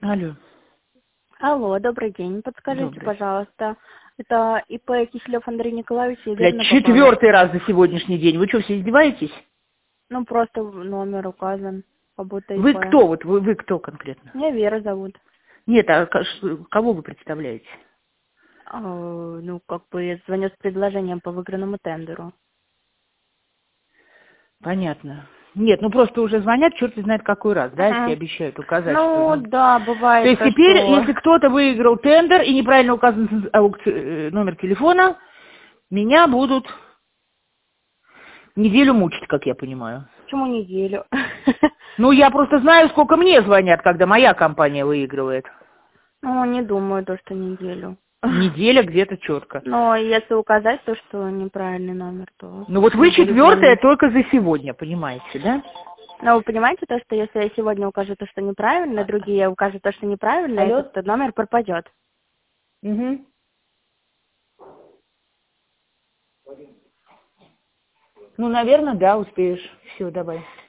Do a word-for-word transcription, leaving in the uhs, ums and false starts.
Алло. Алло, добрый день. Подскажите, Добрый. пожалуйста, это ИП Киселев Андрей Николаевич и Блядь, верно попала? четвертый раз за сегодняшний день. Вы что, все издеваетесь? Ну, просто номер указан, как будто Вы ИП. кто? Вот вы, вы кто конкретно? Меня Вера зовут. Нет, а ка- ш- кого вы представляете? А, ну, как бы я звоню с предложением по выигранному тендеру. Понятно. Нет, ну просто уже звонят, черт знает какой раз, да, если Ага. обещают указать, что... Ну, Ну... да, То бывает есть то, теперь, что... если кто-то выиграл тендер и неправильно указан аукци- э, номер телефона, меня будут неделю мучить, как я понимаю. Почему неделю? Ну, я просто знаю, сколько мне звонят, когда моя компания выигрывает. Ну, не думаю, то, что неделю. Неделя где-то четко. Но если указать то, что неправильный номер, то Ну вот вы не буду четвертая звонить. только за сегодня, понимаете, да? Но вы понимаете то, что если я сегодня укажу то, что неправильно, другие укажут то, что неправильно, Алло? этот номер пропадет. Угу. Ну, наверное, да, успеешь. Все, давай.